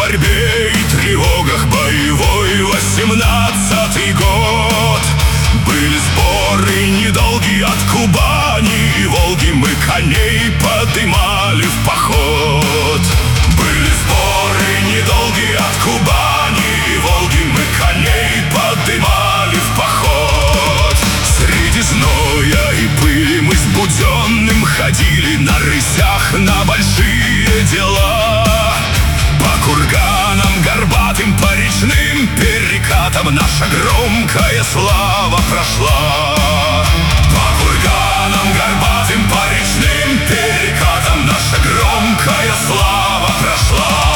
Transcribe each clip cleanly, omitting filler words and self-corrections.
борьбе и тревогах боевой 18-й год. Были сборы недолгие от Кубани и Волги, мы коней подымали в поход. Были сборы недолгие от Кубани и Волги, мы коней подымали в поход. Среди зноя и пыли мы с Буденным ходили на рысях на большие дела. По курганам горбатым, по речным перекатам наша громкая слава прошла. По курганам горбатым, по речным перекатам наша громкая слава прошла.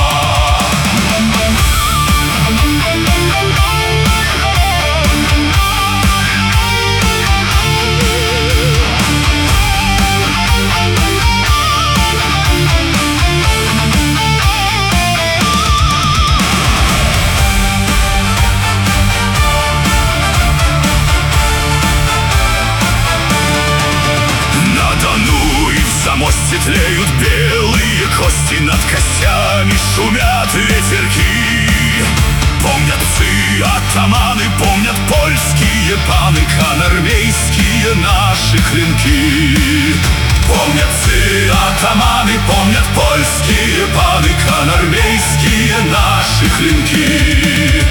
Замосте тлеют белые кости, над костями шумят ветерки. Помнят псы, атаманы, помнят польские паны, конармейские наши клинки. Помнят псы, атаманы, помнят польские паны, конармейские наши клинки.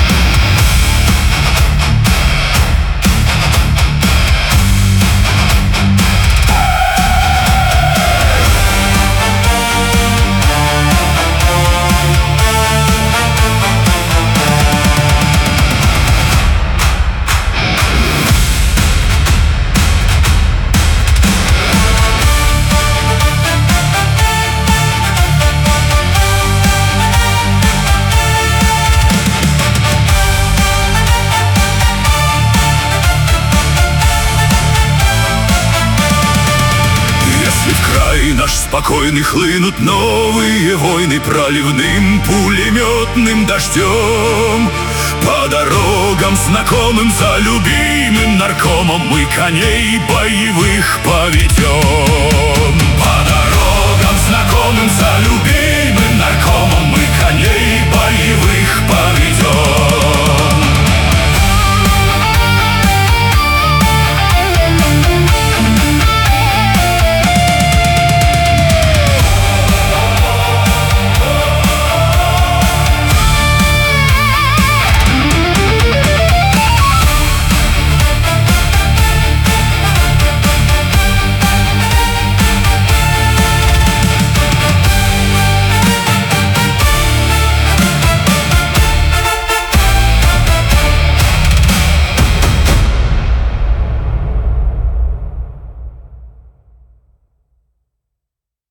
Наш спокойный хлынут новые войны проливным пулеметным дождем. По дорогам знакомым за любимым наркомом мы коней боевых поведем. По дорогам знакомым за любимым наркомом